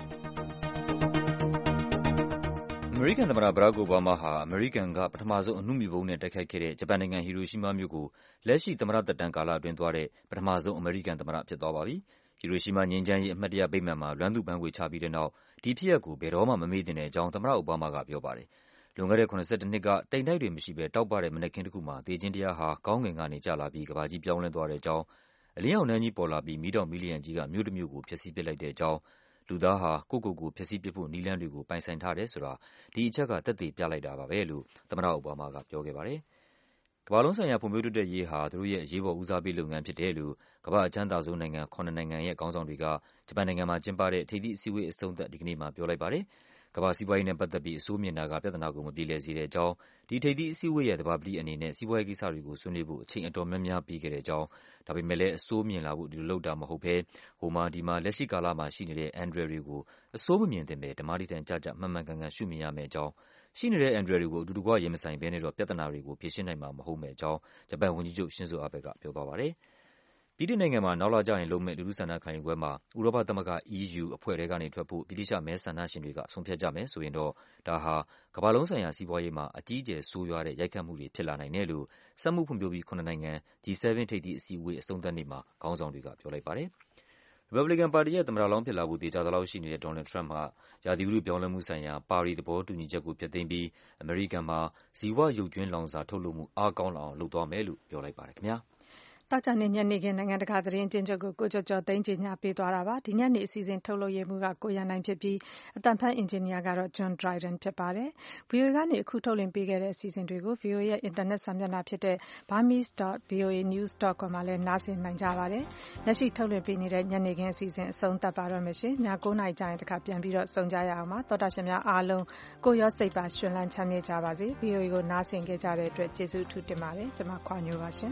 အမေရိကန်သမ္မတဘရာ့ခ် အိုဘားမားဟာအမေရိကန်ကပထမဆုံးအနုမြူဗုံးနဲ့တိုက်ခိုက်ခဲ့တဲ့ဂျပန်နိုင်ငံဟီရိုရှီးမားမြို့ကိုလက်ရှိသမ္မတသက်တမ်းကာလအတွင်းသွားတဲ့ပထမဆုံးအမေရိကန်သမ္မတဖြစ်သွားပါပြီ။ဟီရိုရှီးမားငြိမ်းချမ်းရေးအမှတ်တရဗိမာန်မှာလွမ်းသူ့ပန်းခွေချပြီးတဲ့နောက်ဒီဖြစ်ရပ်ကိုဘယ်တော့မှမမေ့သင့်တဲ့အကြောင်းသမ္မတအိုဘားမားကပြောပါတယ်။လွန်ခဲ့တဲ့၇၁နှစ်ကတိမ်တိုက်တွေမရှိဘဲတောက်ပတဲ့မနက်ခင်းတစ်ခုမှာသေခြင်းတရားဟာကောင်းကင်ကနေကျလာပြီးကမ္ဘာကြီးပြောင်းလဲသွားတဲ့အကြောင်းအလင်းရောင်နှမ်းကြီးပေါ်လာပြီးမီးတောင်မီးလျှံကြီးကမြို့တစ်မြို့ကိုဖျက်ဆီးပစ်လိုက်တဲ့အကြောင်းလူသားဟာကိုယ့်ကိုယ်ကိုဖျက်ဆီးပစ်ဖို့နည်းလမ်းတွေကိုပိုင်ဆိုင်ထားတယ်ဆိုတာဒီအချက်ကသက်သေပြလိုက်တာပါပဲလို့သမ္မတအိုဘားမားကပြောခဲ့ပါတယ်။ကမ္ဘာလုံးဆိုင်ရာဖွံ့ဖြိုးတိုးတက်ရေးဟာသူတို့ရဲ့အရေးပေါ်ဦးစားပေးလုပ်ငန်းဖြစ်တယ်လို့ကမ္ဘာ့အချမ်းသာဆုံးနိုင်ငံခုနှစ်နိုင်ငံရဲ့ခေါင်းဆောင်တွေကဂျပန်နိုင်ငံမှာကျင်းပတဲ့ထိပ်သီးအစည်းအဝေးအဆုံးသတ်ဒီကနေ့မှာပြောလိုက်ပါတယ်။ကမ္ဘာစီးပွားရေးနဲ့ပတ်သက်ပြီးအဆိုးမြင်တာကပြဿနာကိုမပြေလည်စေတဲ့အကြောင်းဒီထိပ်သီးအစည်းအဝေးရဲ့သဘာပတိအနေနဲ့စီးပွားရေးကိစ္စတွေကိုဆွေးနွေးဖို့အချိန်အတော်များများပြီးခဲ့တဲ့အကြောင်းဒါပေမဲ့လည်းအဆိုးမြင်လာဖို့ဒီလိုလုပ်တာမဟုတ်ဘဲဟိုမှာဒီမှာလက်ရှိကာလမှာရှိနေတဲ့အန်ဒရယ်တွေကိုအဆိုးမမြင်သင့်ပဲဓမ္မတိတန်ကြကြမှန်မှန်ကန်ကန်ရှုမြင်ရမယ့်အကြောင်းရှိနေတဲ့အန်ဒရယ်တွေကိုအတူတကွရင်မဆိုင်ဘဲနဲ့တော့ပြဿနာတွေကိုဖြေရှင်းနိုင်မှာမဟုတ်မယ့်အကြောင်းဂျပန်ဝန်ကြီးချုပ်ရှင်ဇိုအာဘဲကပြောသွားပါတယ်။ဗြိတိန်နိုင်ငံမှာနောက်လကျရင်လုပ်မယ့်လူထုဆန္ဒခံယူပွဲမှာဥရောပသမဂ္ဂ E U အဖွဲ့ထဲကနေထွက်ဖို့ဗြိတိသျှမဲဆန္ဒရှင်တွေကဆုံးဖြတ်ကြမယ်ဆိုရင်တော့ဒါဟာကမ္ဘာလုံးဆိုင်ရာစီးပွားရေးမှာအကြီးအကျယ်ဆိုးရွားတဲ့ရိုက်ခတ်မှုတွေဖြစ်လာနိုင်တယ်လို့စက်မှုဖွံ့ဖြိုးပြီးခုနှစ်နိုင်ငံ G 7 ထိပ်သီးအစည်းအဝေးအဆုံးသတ်နေ့မှာခေါင်းဆောင်တွေကပြောလိုက်ပါတယ်။ ရီပတ်ဘလီကန်ပါတီရဲ့သမ္မတလောင်းဖြစ်လာဖို့သေချာသလောက်ရှိနေတဲ့ဒေါ်နယ်လ်ဒ်ထရမ့်ပ်ကရာသီဥတုပြောင်းလဲမှုဆိုင်ရာပါရီသဘောတူညီချက်ကိုဖျက်သိမ်းပြီးအမေရိကန်မှာဇီဝရုပ်ကြွင်းလောင်စာထုတ်လုပ်မှုအားကောင်းလာအောင်လုပ်သွားမယ်လို့ပြောလိုက်ပါတယ်ခင်ဗျာ။တောက်ကြနေညနေခင်းနိုင်ငံတကာသတင်းအကျဉ်းချုပ်ကိုကိုကျော်ကျော်သိန်းကြီးညာပေးသွားတာပါဒီညနေအစီအစဉ်ထုတ်လုပ်ရမှုကကိုရနိုင်ဖြစ်ပြီးအတန်ဖန်အင်ဂျင်နီယာကတော့ John Dryden ဖြစ်ပါတယ် V O A ကနေအခုထုတ်လွှင့်ပေးခဲ့တဲ့အစီအစဉ်တွေကို V O A ရဲ့အင်တာနက်စာမျက်နှာဖြစ်တဲ့ burmese dot v o a news dot com မှာလည်းနားဆင်နိုင်ကြပါတယ်လက်ရှိထုတ်လွှင့်ပေးနေတဲ့ညနေခင်းအစီအစဉ်အဆုံးသတ်ပါတော့မယ်ရှင်ည၉နာရီကြာရင်တခါပြန်ပြီးတော့ဆုံကြရအောင်ပါသောတာရှင်များအားလုံးကိုရောစိတ်ပါရှင်လန်းချမ်းမြေ့ကြပါစေ V O A ကိုနားဆင်ခဲ့ကြတဲ့အတွက်ကျေးဇူးအထူးတင်ပါတယ်ကျွန်မခွာညိုပါရှင်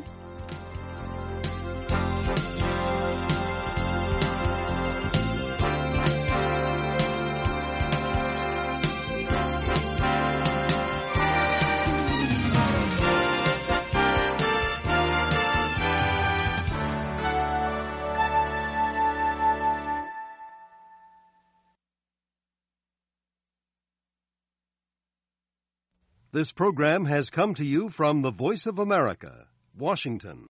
This program has come to you from the Voice of America, Washington.